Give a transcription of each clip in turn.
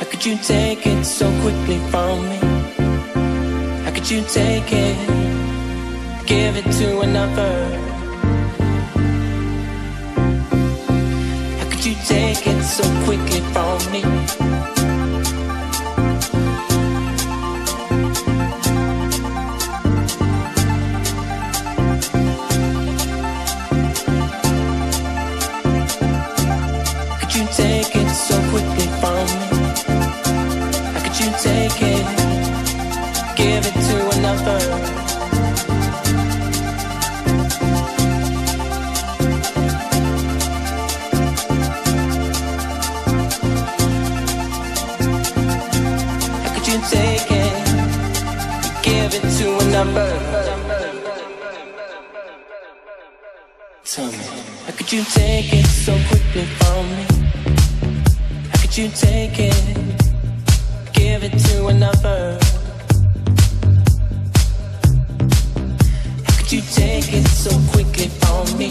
could you take it so quickly from me? How could you take it, give it to another? How could you take it so quickly from me? Take it so quickly from me. How could you take it, give it to another? How could you take it, give it to another? Tell me, how could you take it so quickly from me? You take it, give it to another. How could you take it so quickly from me?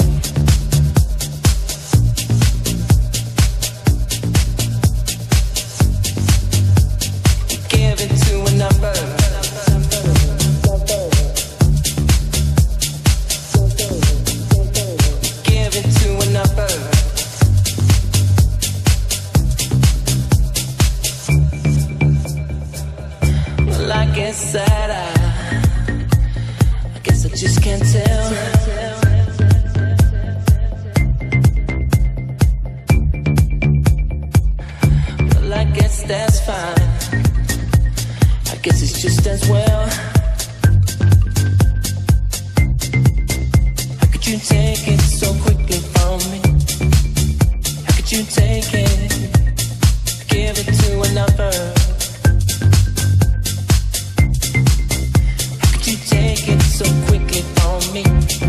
Give it to another. Give it to another. I guess I just can't tell. Well, I guess that's fine. I guess it's just as well. How could you take it so quickly from me? How could you take it, give it to another? Take it so quickly from me.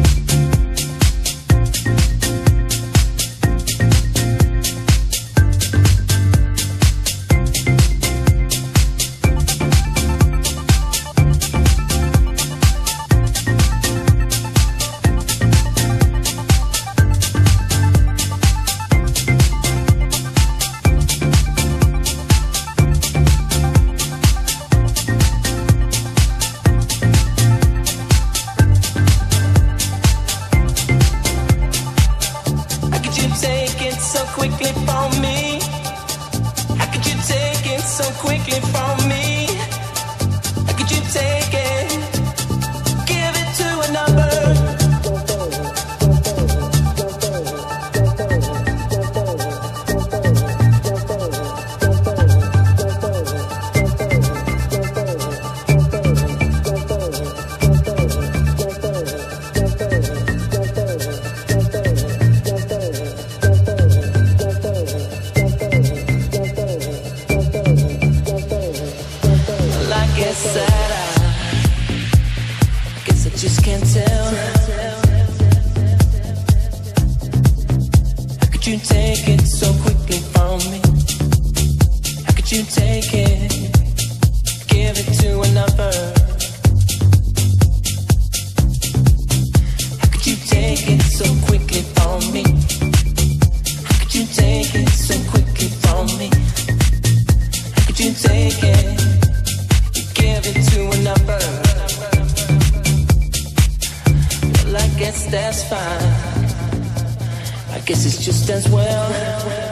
Quickly from me. How could you take it so quickly from me? How could you take it, give it to another? I guess I just can't tell. How could you take it so quickly from me? How could you take it, give it to another? How could you take it so quickly from me? How could you take it so quickly from me? How could you take it, give it to another? Well, I guess that's fine. I guess it's just as well.